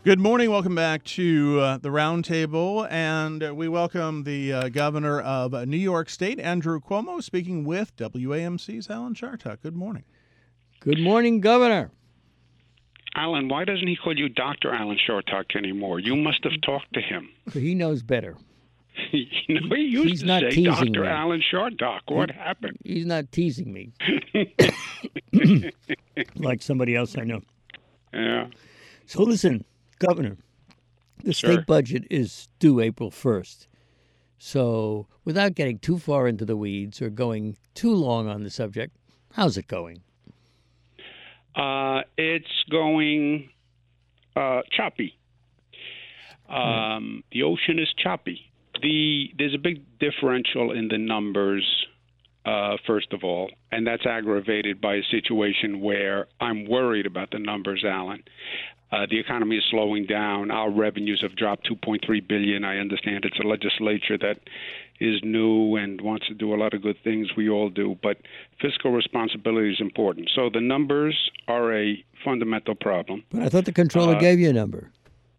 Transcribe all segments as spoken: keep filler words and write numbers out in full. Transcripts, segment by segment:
Good morning. Welcome back to uh, the Roundtable, and uh, we welcome the uh, governor of uh, New York State, Andrew Cuomo, speaking with W A M C's Alan Chartock. Good morning. Good morning, Governor. Alan, why doesn't he call you Doctor Alan Chartock anymore? You must have talked to him. He knows better. you know, he used He's to not say teasing Doctor me. Alan Chartock. What he, happened? He's not teasing me. Like somebody else I know. Yeah. So listen, Governor, the Sure. state budget is due April first. So without getting too far into the weeds or going too long on the subject, how's it going? Uh, it's going uh, choppy. Um, the ocean is choppy. The There's a big differential in the numbers, uh, first of all, and that's aggravated by a situation where I'm worried about the numbers, Alan. Uh, the economy is slowing down. Our revenues have dropped two point three billion dollars. I understand it's a legislature that is new and wants to do a lot of good things. We all do. But fiscal responsibility is important. So the numbers are a fundamental problem. But I thought the controller Uh, gave you a number.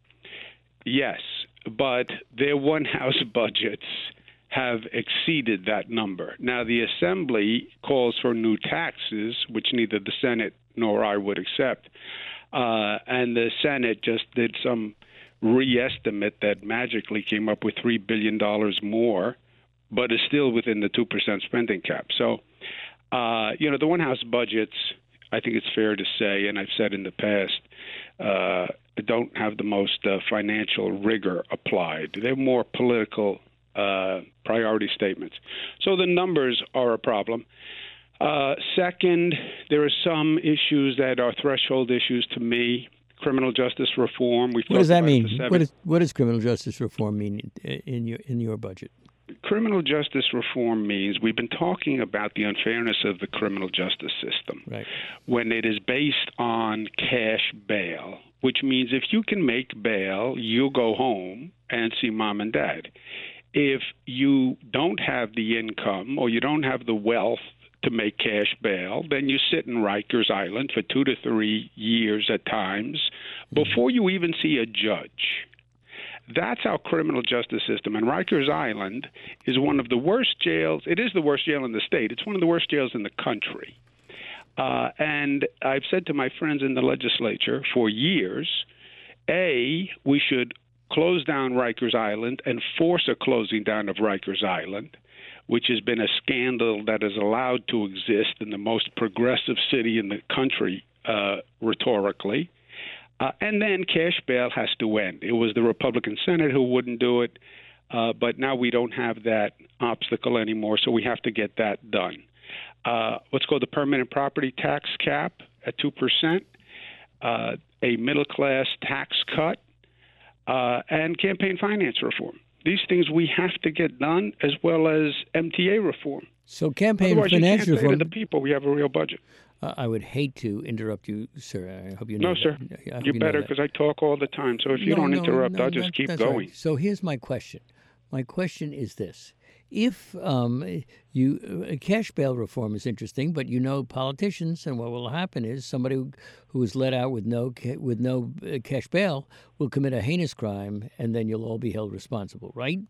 Yes, but their one-house budgets have exceeded that number. Now, the Assembly calls for new taxes, which neither the Senate nor I would accept. Uh, and the Senate just did some re-estimate that magically came up with three billion dollars more, but is still within the two percent spending cap. So, uh, you know, the One House budgets, I think it's fair to say, and I've said in the past, uh, don't have the most uh, financial rigor applied. They're more political uh, priority statements. So the numbers are a problem. Uh, second, there are some issues that are threshold issues to me. Criminal justice reform. We've What does that talked about it mean? for seven- What, is, what does criminal justice reform mean in, in your in your budget? Criminal justice reform means we've been talking about the unfairness of the criminal justice system Right. when it is based on cash bail, which means if you can make bail, you go home and see mom and dad. If you don't have the income or you don't have the wealth to make cash bail, then you sit in Rikers Island for two to three years at times before you even see a judge. That's our criminal justice system. And Rikers Island is one of the worst jails. It is the worst jail in the state. It's one of the worst jails in the country. Uh, and I've said to my friends in the legislature for years, A, we should close down Rikers Island and force a closing down of Rikers Island, which has been a scandal that is allowed to exist in the most progressive city in the country, uh, rhetorically. Uh, and then cash bail has to end. It was the Republican Senate who wouldn't do it, uh, but now we don't have that obstacle anymore, so we have to get that done. Uh, what's called the permanent property tax cap at two percent, uh, a middle-class tax cut, uh, and campaign finance reform. These things we have to get done, as well as M T A reform. So campaign Otherwise, finance you can't reform. say to the people we have a real budget. Uh, I would hate to interrupt you, sir. I hope you know No, that. sir. I hope You know better, that. because I talk all the time. So if you No, don't no, interrupt, no, I'll just that- keep that's all going. right. So here's my question. My question is this. If um, you uh, cash bail reform is interesting, but you know politicians, and what will happen is somebody who, who is let out with no ca- with no uh, cash bail will commit a heinous crime, and then you'll all be held responsible, right?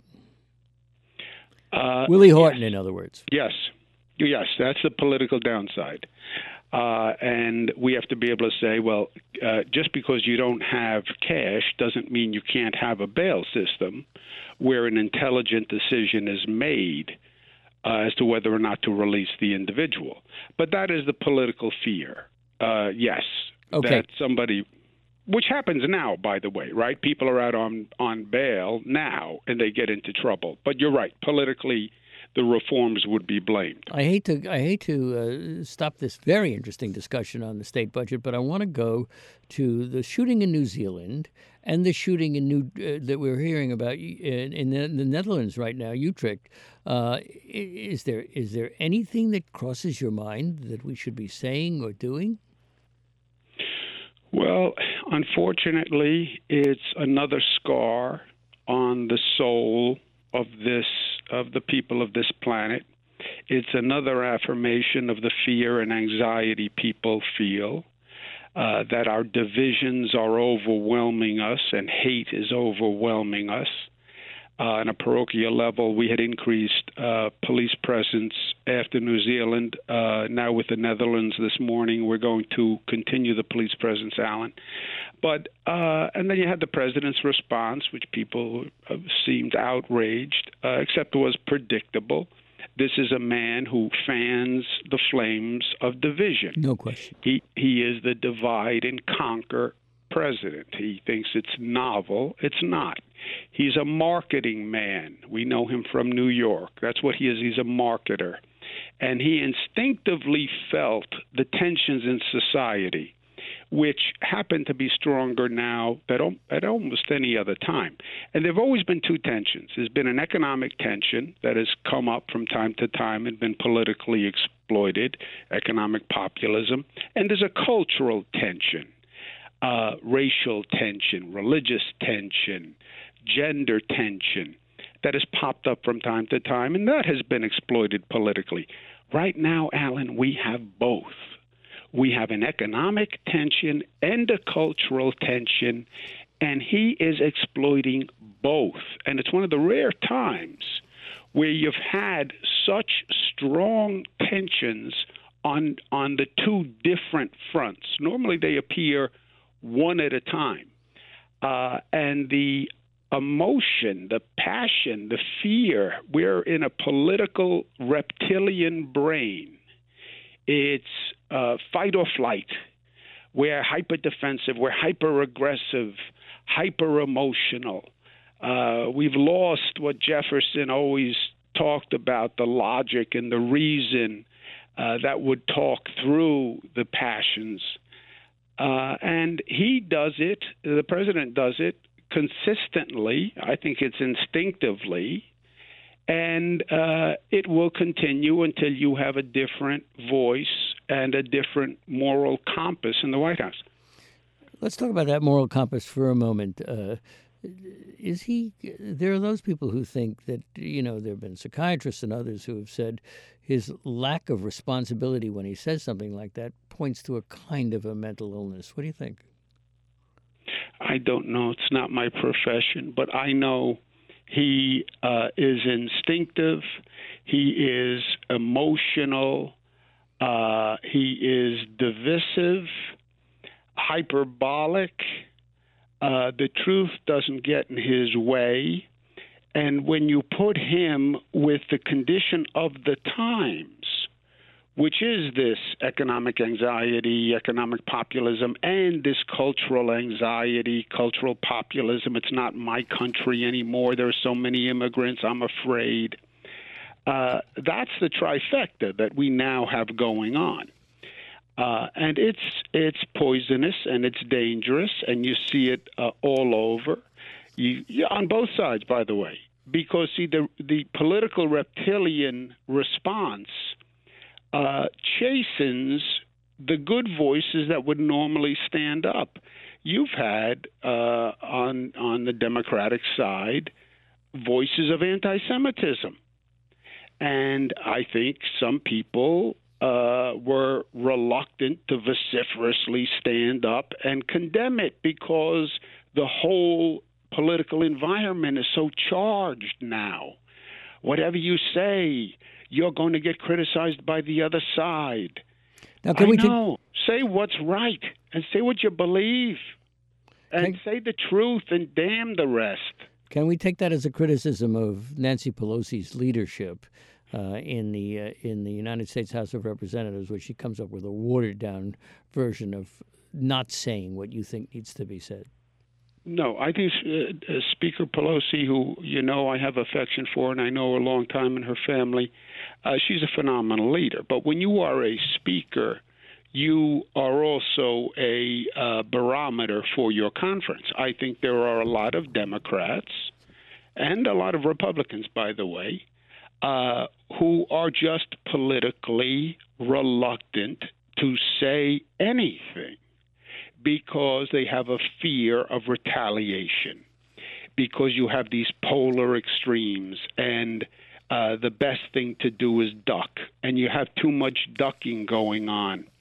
Uh, Willie Horton, in other words. Yes. Yes, that's the political downside. Uh, and we have to be able to say, well, uh, just because you don't have cash doesn't mean you can't have a bail system where an intelligent decision is made uh, as to whether or not to release the individual. But that is the political fear. Uh, yes, Okay. that somebody, which happens now, by the way, right? People are out on, on bail now and they get into trouble. But you're right, politically, the reforms would be blamed. I hate to I hate to uh, stop this very interesting discussion on the state budget, but I want to go to the shooting in New Zealand and the shooting in New uh, that we're hearing about in, in the, the Netherlands right now, Utrecht. Uh, is there is there anything that crosses your mind that we should be saying or doing? Well, unfortunately, it's another scar on the soul of this of the people of this planet. It's another affirmation of the fear and anxiety people feel. uh, that our divisions are overwhelming us and hate is overwhelming us. Uh, on a parochial level, we had increased uh, police presence after New Zealand. Uh, now with the Netherlands this morning, we're going to continue the police presence, Alan. But uh, and then you had the president's response, which people uh, seemed outraged, uh, except it was predictable. This is a man who fans the flames of division. No question. He he is the divide and conquer president. He thinks it's novel. It's not. He's a marketing man. We know him from New York. That's what he is. He's a marketer. And he instinctively felt the tensions in society, which happen to be stronger now than at almost any other time. And there have always been two tensions. There's been an economic tension that has come up from time to time and been politically exploited, economic populism. And there's a cultural tension, uh, racial tension, religious tension, gender tension that has popped up from time to time, and that has been exploited politically. Right now, Alan, we have both. We have an economic tension and a cultural tension, and he is exploiting both. And it's one of the rare times where you've had such strong tensions on on the two different fronts. Normally they appear one at a time. Uh, and the emotion, the passion, the fear, we're in a political reptilian brain. It's uh, fight or flight. We're hyper-defensive. We're hyper-aggressive, hyper-emotional. Uh, we've lost what Jefferson always talked about, the logic and the reason uh, that would talk through the passions. Uh, and he does it, the president does it, consistently. I think it's instinctively. And uh, it will continue until you have a different voice and a different moral compass in the White House. Let's talk about that moral compass for a moment. Uh, is he? There are those people who think that, you know, there have been psychiatrists and others who have said his lack of responsibility when he says something like that points to a kind of a mental illness. What do you think? I don't know. It's not my profession, but I know he uh, is instinctive. He is emotional. Uh, he is divisive, hyperbolic. Uh, the truth doesn't get in his way. And when you put him with the condition of the times, which is this economic anxiety, economic populism, and this cultural anxiety, cultural populism. It's not my country anymore. There are so many immigrants, I'm afraid. Uh, that's the trifecta that we now have going on. Uh, and it's it's poisonous and it's dangerous, and you see it uh, all over, you, yeah, on both sides, by the way. Because, see, the, the political reptilian response Uh, chastens the good voices that would normally stand up. You've had uh, on on the Democratic side voices of anti-Semitism, and I think some people uh, were reluctant to vociferously stand up and condemn it because the whole political environment is so charged now. Whatever you say, you're going to get criticized by the other side. Now, can I we know. T- say what's right and say what you believe and can, say the truth and damn the rest. Can we take that as a criticism of Nancy Pelosi's leadership uh, in the uh, in the United States House of Representatives, where she comes up with a watered-down version of not saying what you think needs to be said? No, I think uh, uh, Speaker Pelosi, who, you know, I have affection for and I know a long time in her family, uh, she's a phenomenal leader. But when you are a speaker, you are also a uh, barometer for your conference. I think there are a lot of Democrats and a lot of Republicans, by the way, uh, who are just politically reluctant to say anything, because they have a fear of retaliation, because you have these polar extremes, and uh, the best thing to do is duck, and you have too much ducking going on.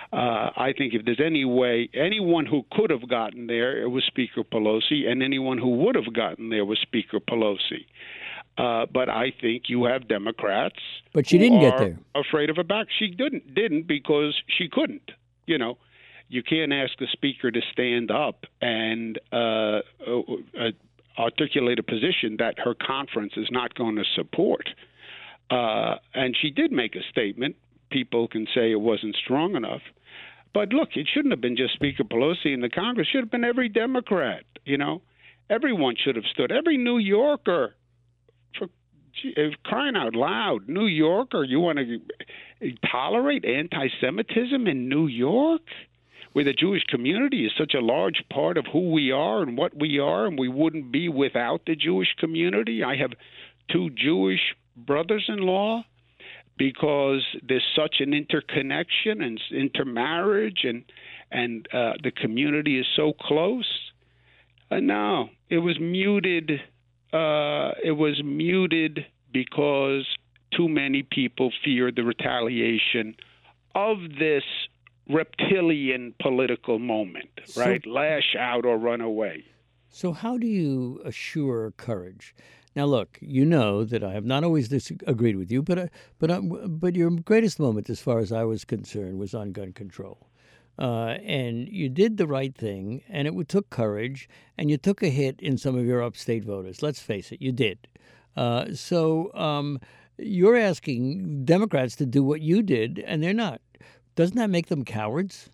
Uh, I think if there's any way, anyone who could have gotten there, it was Speaker Pelosi, and anyone who would have gotten there was Speaker Pelosi. Uh, but I think you have Democrats, but she who didn't get are there. afraid of a back. She didn't didn't because she couldn't. You know, you can't ask the speaker to stand up and uh, uh, articulate a position that her conference is not going to support. Uh, and she did make a statement. People can say it wasn't strong enough. But look, it shouldn't have been just Speaker Pelosi in the Congress. It should have been every Democrat, you know. Everyone should have stood. Every New Yorker, for crying out loud, New Yorker, you want to tolerate anti-Semitism in New York, where the Jewish community is such a large part of who we are and what we are, and we wouldn't be without the Jewish community? I have two Jewish brothers-in-law, because there's such an interconnection and intermarriage, and and uh, the community is so close. Uh, no, it was muted. Uh, it was muted because too many people feared the retaliation of this reptilian political moment, So- right? Lash out or run away. So how do you assure courage? Now, look, you know that I have not always disagreed with you, but uh, but uh, but your greatest moment, as far as I was concerned, was on gun control, uh, and you did the right thing, and it took courage, and you took a hit in some of your upstate voters. Let's face it, you did. Uh, so um, you're asking Democrats to do what you did, and they're not. Doesn't that make them cowards?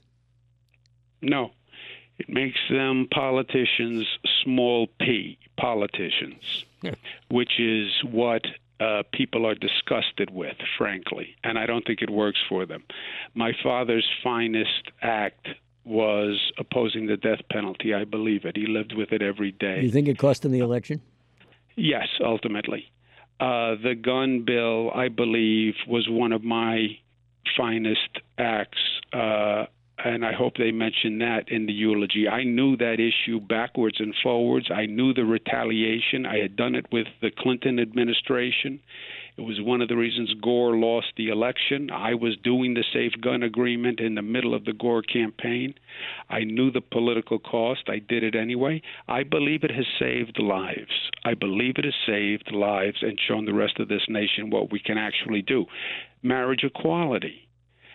No. It makes them politicians, small p, politicians, which is what uh, people are disgusted with, frankly, and I don't think it works for them. My father's finest act was opposing the death penalty. I believe it. He lived with it every day. You think it cost him the election? Yes, ultimately. Uh, the gun bill, I believe, was one of my finest acts, uh, and I hope they mention that in the eulogy. I knew that issue backwards and forwards. I knew the retaliation. I had done it with the Clinton administration. It was one of the reasons Gore lost the election. I was doing the Safe Gun Agreement in the middle of the Gore campaign. I knew the political cost. I did it anyway. I believe it has saved lives. I believe it has saved lives and shown the rest of this nation what we can actually do. Marriage equality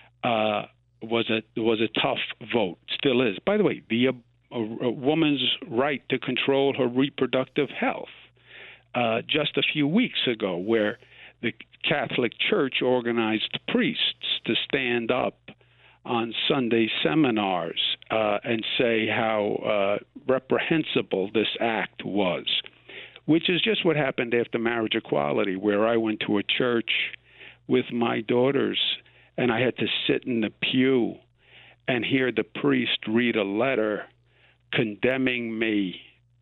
uh, was a was a tough vote, still is. By the way, the uh, a, a woman's right to control her reproductive health. Uh, just a few weeks ago, where the Catholic Church organized priests to stand up on Sunday seminars uh, and say how uh, reprehensible this act was, which is just what happened after marriage equality, where I went to a church with my daughters and I had to sit in the pew and hear the priest read a letter condemning me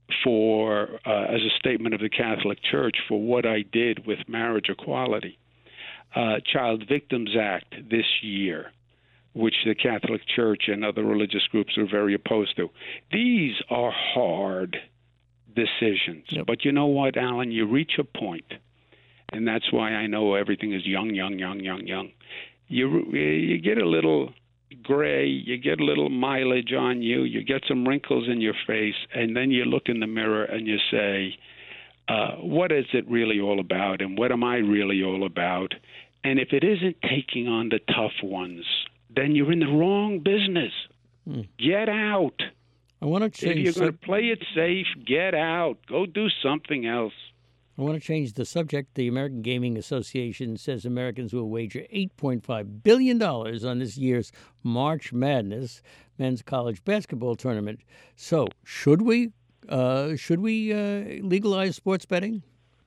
for, uh, as a statement of the Catholic Church, for what I did with marriage equality. Uh, Child Victims Act this year, which the Catholic Church and other religious groups are very opposed to. These are hard decisions. Yep. But you know what, Alan? You reach a point, and that's why I know everything is young, young, young, young, young. You, you get a little gray, you get a little mileage on you, you get some wrinkles in your face, and then you look in the mirror and you say, uh, what is it really all about, and what am I really all about? And if it isn't taking on the tough ones, then you're in the wrong business. Hmm. Get out. I want to change. If you're sub- going to play it safe, get out. Go do something else. I want to change the subject. The American Gaming Association says Americans will wager eight point five billion dollars on this year's March Madness men's college basketball tournament. So, should we uh, should we uh, legalize sports betting?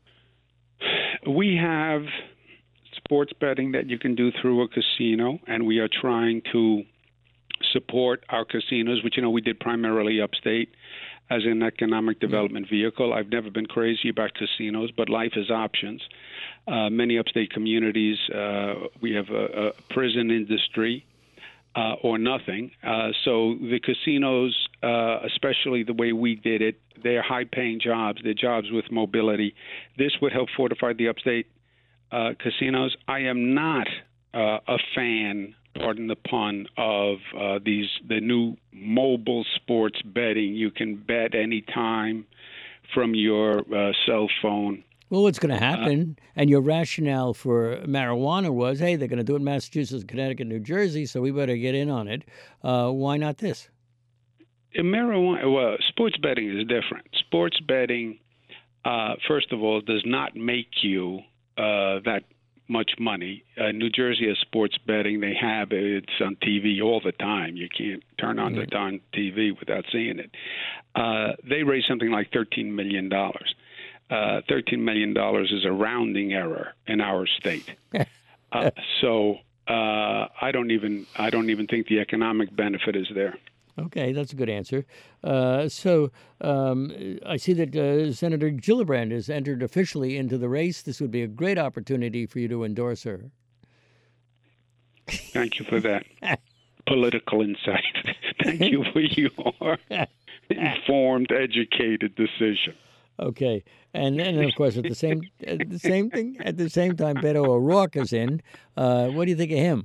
We have sports betting that you can do through a casino, and we are trying to support our casinos, which, you know, we did primarily upstate as an economic development vehicle. I've never been crazy about casinos, but life is options. Uh, many upstate communities, uh, we have a, a prison industry uh, or nothing. Uh, so the casinos, uh, especially the way we did it, they're high-paying jobs. They're jobs with mobility. This would help fortify the upstate uh, casinos. I am not uh, a fan pardon the pun, of uh, these the new mobile sports betting. You can bet anytime from your uh, cell phone. Well, what's going to happen, uh, and your rationale for marijuana was, hey, they're going to do it in Massachusetts, Connecticut, New Jersey, so we better get in on it. Uh, why not this? In marijuana, well, sports betting is different. Sports betting, uh, first of all, does not make you uh, that much money. Uh, New Jersey has sports betting. They have it. It's on T V all the time. You can't turn on right. the darn T V without seeing it. Uh, they raise something like thirteen million dollars. Uh, thirteen million dollars is a rounding error in our state. uh, so uh, I don't even I don't even think the economic benefit is there. Okay, that's a good answer. Uh, so um, I see that uh, Senator Gillibrand has entered officially into the race. This would be a great opportunity for you to endorse her. Thank you for that political insight. Thank you for your informed, educated decision. Okay, and then of course at the same at the same thing at the same time, Beto O'Rourke is in. Uh, what do you think of him?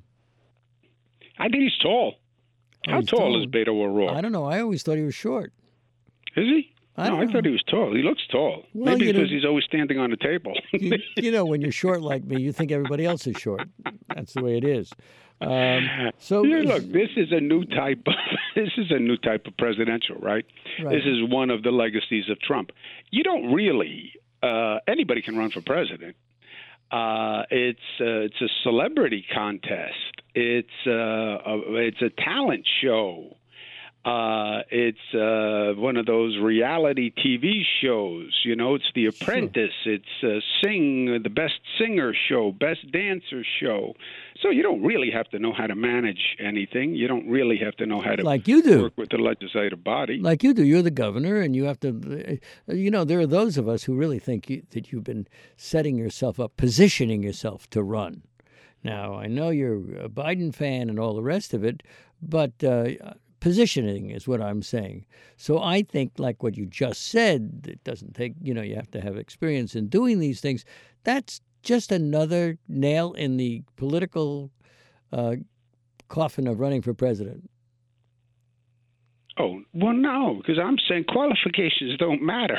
I think he's tall. Oh, How he's tall, tall is Beto O'Rourke? I don't know. I always thought he was short. Is he? I no, I thought he was tall. He looks tall. Well, Maybe you because know, he's always standing on a table. you, you know, when you're short like me, you think everybody else is short. That's the way it is. Um, so yeah, look, this is a new type. Of, this is a new type of presidential, right? right? This is one of the legacies of Trump. You don't really. Uh, anybody can run for president. Uh, it's uh, it's a celebrity contest. It's uh, a, it's a talent show. Uh, it's uh, one of those reality T V shows. You know, it's The Apprentice. Sure. It's uh, Sing, the Best Singer show, Best Dancer show. So you don't really have to know how to manage anything. You don't really have to know how to like you do. work with the legislative body. Like you do. You're the governor, and you have to, you know, there are those of us who really think you, that you've been setting yourself up, positioning yourself to run. Now, I know you're a Biden fan and all the rest of it, but uh, positioning is what I'm saying. So I think, like what you just said, it doesn't take, you know, you have to have experience in doing these things. That's just another nail in the political uh, coffin of running for president. Oh, well, no, because I'm saying qualifications don't matter.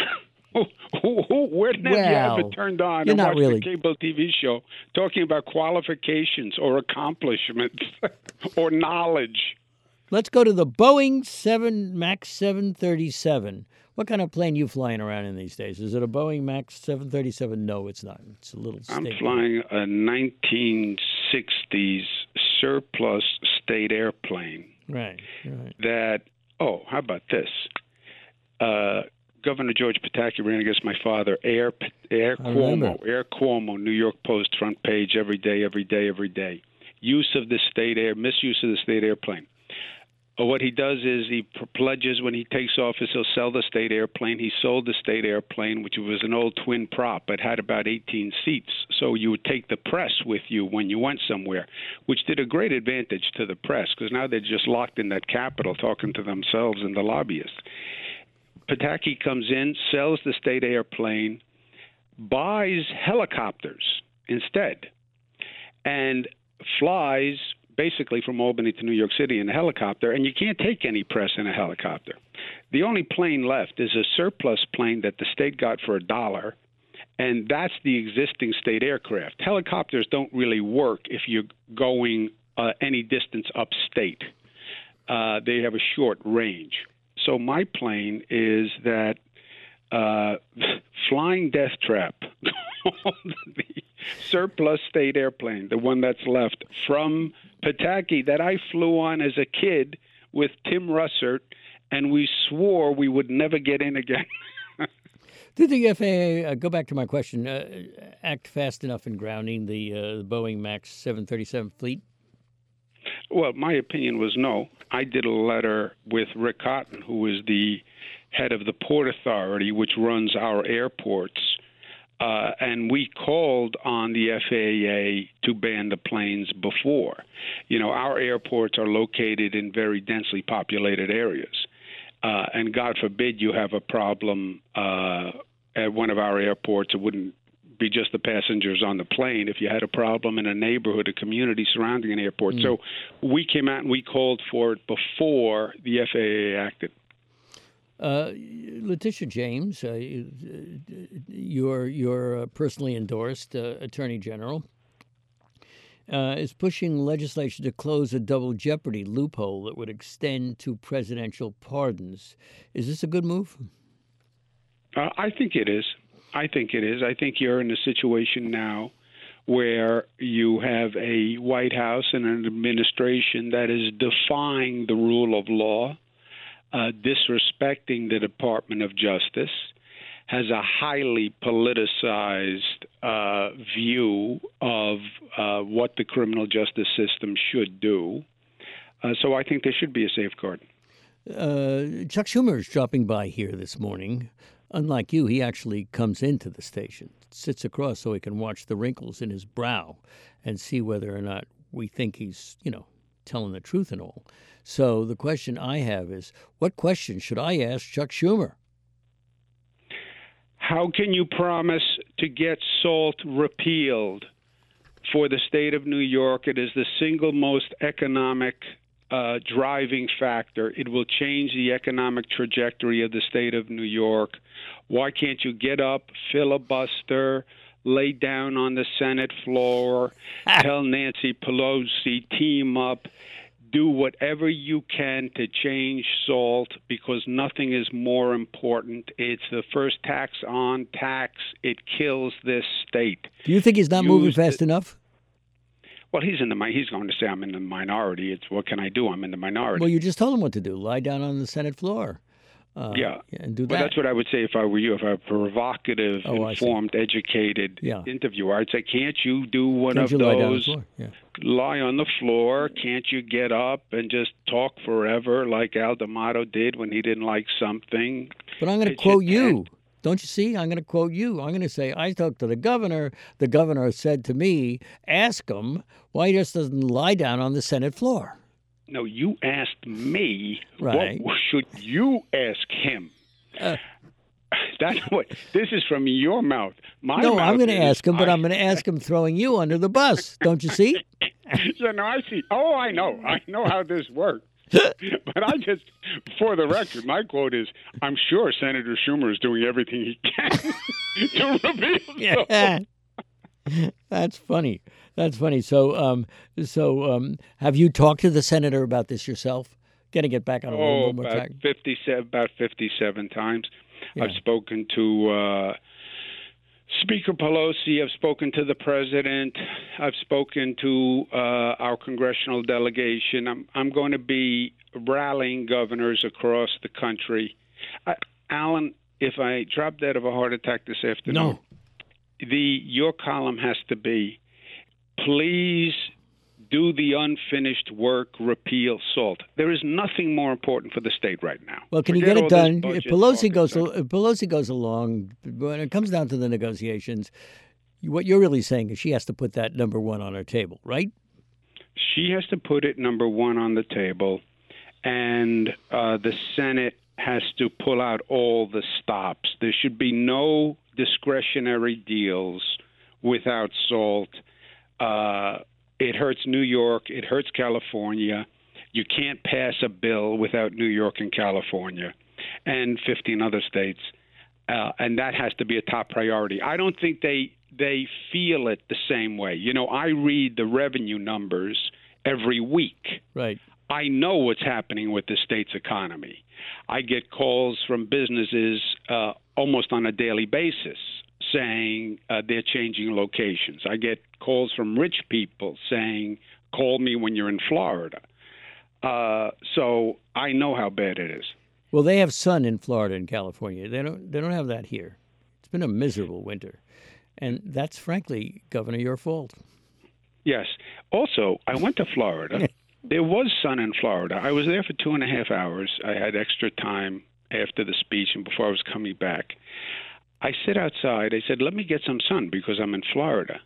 Where did well, you ever turned on and watched really... a cable T V show talking about qualifications or accomplishments or knowledge? Let's go to the Boeing seven Max seven thirty-seven. What kind of plane are you flying around in these days? Is it a Boeing Max seven thirty-seven? No, it's not. It's a little I'm state flying a nineteen sixties surplus state airplane. Right, right. That, oh, how about this? Uh, Governor George Pataki ran against my father, Air Air Cuomo, Air Cuomo, New York Post front page every day, every day, every day. Use of the state air, misuse of the state airplane. Uh, what he does is he pledges when he takes office, he'll sell the state airplane. He sold the state airplane, which was an old twin prop. It had about eighteen seats. So you would take the press with you when you went somewhere, which did a great advantage to the press because now they're just locked in that Capitol talking to themselves and the lobbyists. Pataki comes in, sells the state airplane, buys helicopters instead, and flies basically from Albany to New York City in a helicopter, and you can't take any press in a helicopter. The only plane left is a surplus plane that the state got for a dollar, and that's the existing state aircraft. Helicopters don't really work if you're going uh, any distance upstate. Uh, they have a short range. So my plane is that uh, Flying Death Trap, the surplus state airplane, the one that's left from Pataki that I flew on as a kid with Tim Russert, and we swore we would never get in again. Did the F A A, uh, go back to my question, uh, act fast enough in grounding the, uh, the Boeing Max seven thirty-seven fleet? Well, my opinion was no. I did a letter with Rick Cotton, who is the head of the Port Authority, which runs our airports, uh, and we called on the F A A to ban the planes before. You know, our airports are located in very densely populated areas, uh, and God forbid you have a problem uh, at one of our airports. It wouldn't be just the passengers on the plane if you had a problem in a neighborhood, a community surrounding an airport. Mm. So we came out and we called for it before the F A A acted. Uh, Letitia James, uh, your your uh, personally endorsed uh, Attorney General, uh, is pushing legislation to close a double jeopardy loophole that would extend to presidential pardons. Is this a good move? Uh, I think it is. I think it is. I think you're in a situation now where you have a White House and an administration that is defying the rule of law, uh, disrespecting the Department of Justice, has a highly politicized uh, view of uh, what the criminal justice system should do. Uh, so I think there should be a safeguard. Uh, Chuck Schumer is dropping by here this morning. Unlike you, he actually comes into the station, sits across so he can watch the wrinkles in his brow and see whether or not we think he's, you know, telling the truth and all. So the question I have is, what question should I ask Chuck Schumer? How can you promise to get SALT repealed for the state of New York? It is the single most economic uh, driving factor. It will change the economic trajectory of the state of New York. Why can't you get up, filibuster, lay down on the Senate floor, tell Nancy Pelosi, team up, do whatever you can to change SALT, because nothing is more important. It's the first tax on tax. It kills this state. Do you think he's not Use moving fast the, enough? Well, he's in the he's going to say I'm in the minority. It's what can I do? I'm in the minority. Well, you just told him what to do. Lie down on the Senate floor. Uh, yeah. and do that. Well, that's what I would say if I were you. If I were a provocative, oh, informed, educated yeah. interviewer, I'd say, can't you do one can't of you those? Lie, down on the floor? Yeah. Lie on the floor. Can't you get up and just talk forever like Al D'Amato did when he didn't like something? But I'm going to quote you. Don't you see? I'm going to quote you. I'm going to say, I talked to the governor. The governor said to me, ask him why he just doesn't lie down on the Senate floor. No, you asked me. Right. What should you ask him? Uh, That's what. This is from your mouth. My no, mouth I'm going to is, ask him, but I, I'm going to ask him throwing you under the bus. Don't you see? Yeah, no, I see. Oh, I know. I know how this works. But I just, for the record, my quote is, I'm sure Senator Schumer is doing everything he can to reveal yeah. That's funny. That's funny. So, um, so um, have you talked to the senator about this yourself? Getting it back on a oh, little more about track? fifty-seven, about fifty-seven times. Yeah. I've spoken to uh, Speaker Pelosi. I've spoken to the president. I've spoken to uh, our congressional delegation. I'm I'm going to be rallying governors across the country. I, Alan, if I drop dead of a heart attack this afternoon, no. the your column has to be, please do the unfinished work, repeal SALT. There is nothing more important for the state right now. Well, can Forget you get it done? budget If Pelosi goes, stuff. if Pelosi goes along, when it comes down to the negotiations, what you're really saying is she has to put that number one on her table, right? She has to put it number one on the table, and uh, the Senate has to pull out all the stops. There should be no discretionary deals without SALT. Uh, it hurts New York. It hurts California. You can't pass a bill without New York and California and fifteen other states, uh, and that has to be a top priority. I don't think they they feel it the same way. You know, I read the revenue numbers every week. Right. I know what's happening with the state's economy. I get calls from businesses uh, almost on a daily basis saying uh, they're changing locations. I get calls from rich people saying, call me when you're in Florida. Uh, so I know how bad it is. Well, they have sun in Florida and California. They don't. They don't have that here. It's been a miserable winter, and that's frankly, Governor, your fault. Yes. Also, I went to Florida. There was sun in Florida. I was there for two and a half hours. I had extra time after the speech and before I was coming back. I sit outside. I said, let me get some sun because I'm in Florida.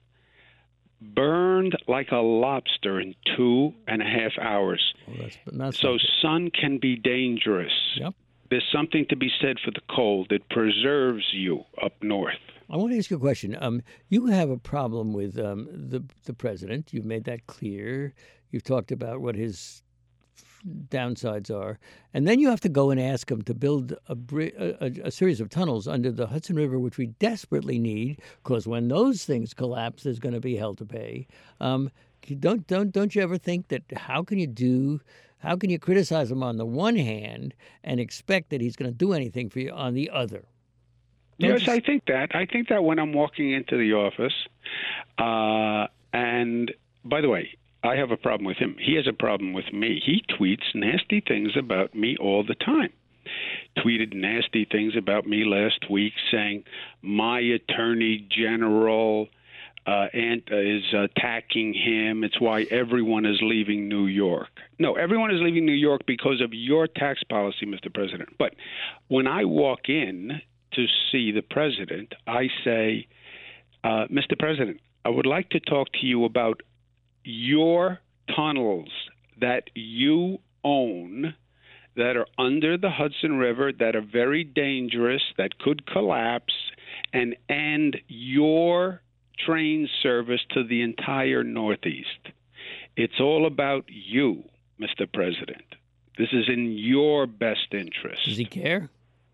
Burned like a lobster in two and a half hours. Well, that's, that's so sun can be dangerous. Yep. There's something to be said for the cold. It preserves you up north. I want to ask you a question. Um, you have a problem with um, the the president. You've made that clear. You've talked about what his downsides are, and then you have to go and ask him to build a, a, a series of tunnels under the Hudson River, which we desperately need, because when those things collapse, there's going to be hell to pay. Um, don't don't don't you ever think that how can you do? How can you criticize him on the one hand and expect that he's going to do anything for you on the other? Don't Yes, you... I think that. I think that when I'm walking into the office, uh, and by the way, I have a problem with him. He has a problem with me. He tweets nasty things about me all the time. Tweeted nasty things about me last week, saying my attorney general uh, and, uh, is attacking him. It's why everyone is leaving New York. No, everyone is leaving New York because of your tax policy, Mister President. But when I walk in to see the president, I say, uh, Mister President, I would like to talk to you about your tunnels that you own that are under the Hudson River, that are very dangerous, that could collapse, and end your train service to the entire Northeast. It's all about you, Mister President. This is in your best interest. Does he care?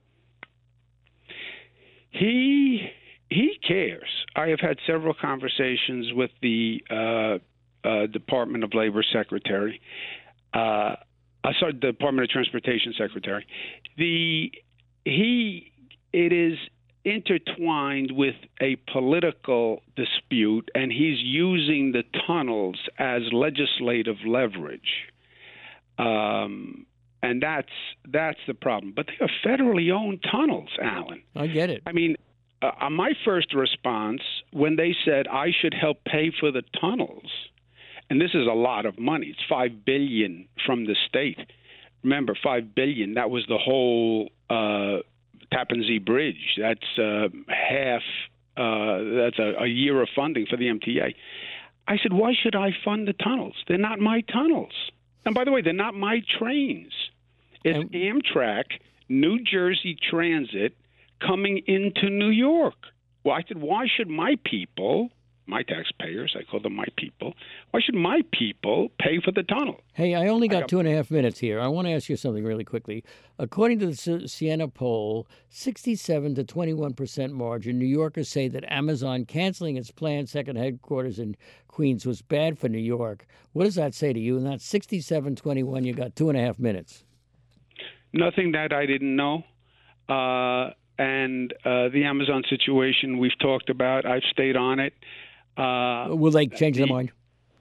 He he cares. I have had several conversations with the uh, uh, Department of Labor Secretary, uh, uh, sorry, the Department of Transportation Secretary. The he it is intertwined with a political dispute, and he's using the tunnels as legislative leverage. Um, And that's that's the problem. But they are federally owned tunnels, Alan. I get it. I mean, uh, my first response when they said I should help pay for the tunnels, and this is a lot of money. It's five billion dollars from the state. Remember, five billion dollars, that was the whole uh, Tappan Zee Bridge. That's uh, half, uh, that's a, a year of funding for the M T A. I said, why should I fund the tunnels? They're not my tunnels. And by the way, they're not my trains. It's And- Amtrak, New Jersey Transit coming into New York. Well, I said, why should my people, my taxpayers, I call them my people, why should my people pay for the tunnel? Hey, I only got, got- two and a half minutes here. I want to ask you something really quickly. According to the Si- Siena poll, sixty-seven to twenty-one percent margin, New Yorkers say that Amazon canceling its planned second headquarters in Queens was bad for New York. What does that say to you? And that's sixty-seven twenty-one. You got two and a half minutes. Nothing that I didn't know. Uh, and uh, the Amazon situation we've talked about, I've stayed on it. Uh, Will they change their the- mind?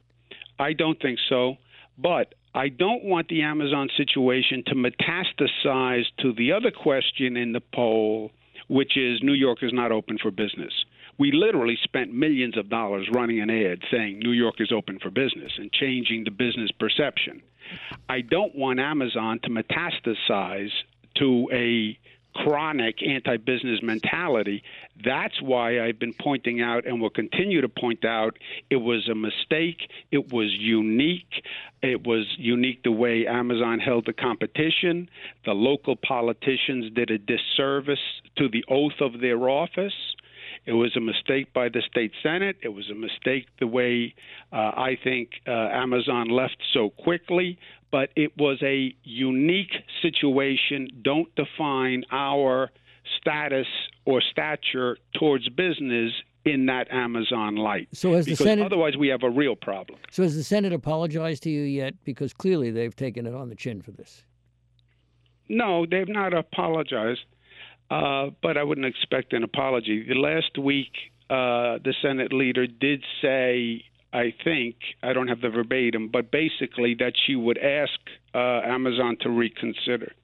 I don't think so. But I don't want the Amazon situation to metastasize to the other question in the poll, which is New York is not open for business. We literally spent millions of dollars running an ad saying New York is open for business and changing the business perception. I don't want Amazon to metastasize to a chronic anti-business mentality. That's why I've been pointing out and will continue to point out it was a mistake. It was unique. It was unique the way Amazon held the competition. The local politicians did a disservice to the oath of their office. It was a mistake by the state Senate. It was a mistake the way uh, I think uh, Amazon left so quickly. But it was a unique situation. Don't define our status or stature towards business in that Amazon light. So has the because Senate otherwise we have a real problem. So has the Senate apologized to you yet? Because clearly they've taken it on the chin for this. No, they've not apologized. Uh, but I wouldn't expect an apology. The last week, uh, the Senate leader did say, I think, I don't have the verbatim, but basically that she would ask uh, Amazon to reconsider.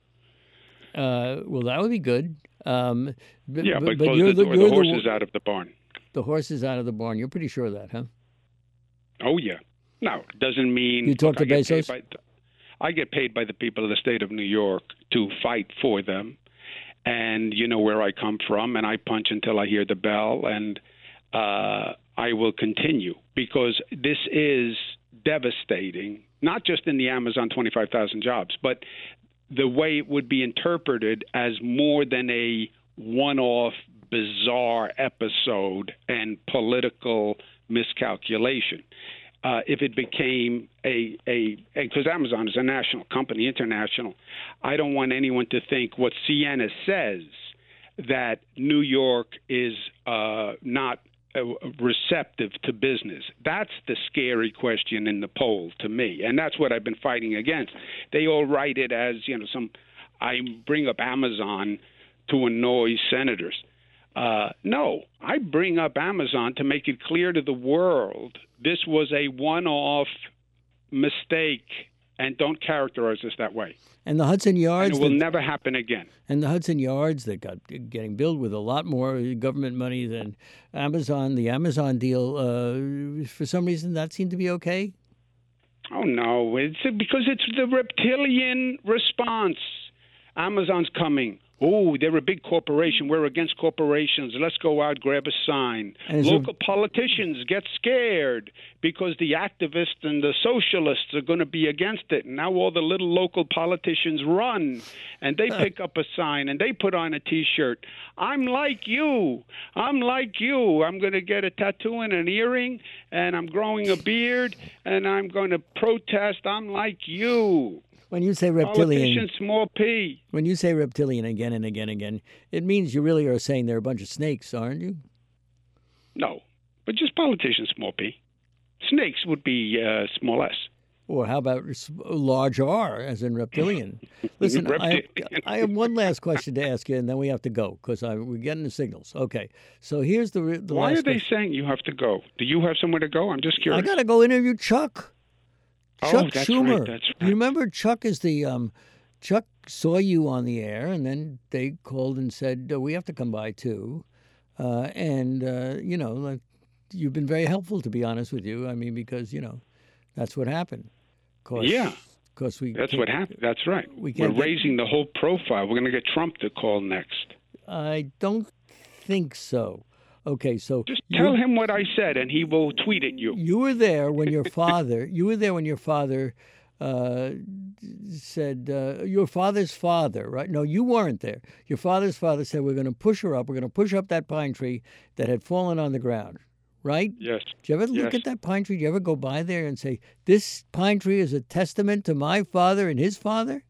Uh, well, that would be good. Um, but, Yeah, but, but close you're the door. you're The horse is the, out of the barn. the horse is out of the barn. You're pretty sure of that, huh? Oh, yeah. No, it doesn't mean... You talk to I get paid Bezos? by- I get paid by the people of the state of New York to fight for them. And you know where I come from, and I punch until I hear the bell, and uh, I will continue because this is devastating, not just in the Amazon twenty-five thousand jobs, but the way it would be interpreted as more than a one-off bizarre episode and political miscalculation. Uh, if it became a a because Amazon is a national company, international, I don't want anyone to think what Sienna says, that New York is uh, not uh, receptive to business. That's the scary question in the poll to me, and that's what I've been fighting against. They all write it as, you know, some. I bring up Amazon to annoy senators. Uh, no, I bring up Amazon to make it clear to the world this was a one-off mistake, and don't characterize us that way. And the Hudson Yards, and it will that, never happen again. And the Hudson Yards that got getting built with a lot more government money than Amazon. The Amazon deal, uh, for some reason, that seemed to be okay. Oh no, it's because it's the reptilian response. Amazon's coming. Oh, they're a big corporation. We're against corporations. Let's go out, grab a sign. Local there... politicians get scared because the activists and the socialists are going to be against it. And now all the little local politicians run, and they pick up a sign, and they put on a T-shirt. I'm like you. I'm like you. I'm going to get a tattoo and an earring, and I'm growing a beard, and I'm going to protest. I'm like you. When you say reptilian, politicians, small p. When you say reptilian again and again and again, it means you really are saying they're a bunch of snakes, aren't you? No, but just politicians, small p. Snakes would be uh, small s. Or how about large R, as in reptilian? Listen, reptilian. I, I have one last question to ask you, and then we have to go because we're getting the signals. Okay, so here's the, the Why last are they question. saying you have to go? Do you have somewhere to go? I'm just curious. I got to go interview Chuck. Chuck oh, that's Schumer. Right, that's right. You remember Chuck is the um, Chuck saw you on the air, and then they called and said oh, we have to come by too, uh, and uh, you know like, you've been very helpful, to be honest with you. I mean, because you know that's what happened. Cause, yeah, because we that's what happened. That's right. We We're get, raising the whole profile. We're going to get Trump to call next. I don't think so. Okay, so just tell him what I said, and he will tweet at you. You were there when your father. you were there when your father uh, said uh, your father's father, right? No, you weren't there. Your father's father said, "We're going to push her up. We're going to push up that pine tree that had fallen on the ground." Right? Yes. Do you ever yes. look at that pine tree? Do you ever go by there and say, "This pine tree is a testament to my father and his father"?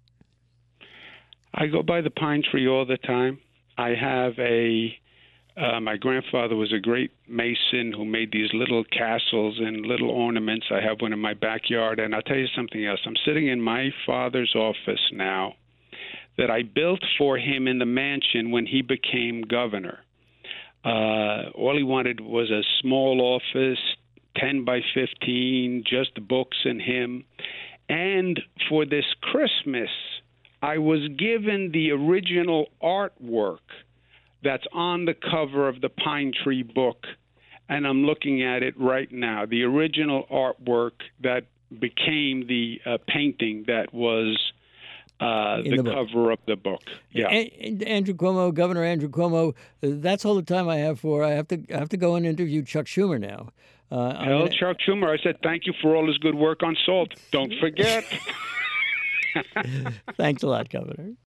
I go by the pine tree all the time. I have a. Uh, my grandfather was a great mason who made these little castles and little ornaments. I have one in my backyard. And I'll tell you something else. I'm sitting in my father's office now that I built for him in the mansion when he became governor. Uh, all he wanted was a small office, ten by fifteen, just books and him. And for this Christmas, I was given the original artwork that's on the cover of the Pine Tree book, and I'm looking at it right now. The original artwork that became the uh, painting that was uh, the, the cover of the book. Yeah. And, Andrew Cuomo, Governor Andrew Cuomo. That's all the time I have for. I have to. I have to go and interview Chuck Schumer now. Uh, Tell gonna... Chuck Schumer I said thank you for all his good work on SALT. Don't forget. Thanks a lot, Governor.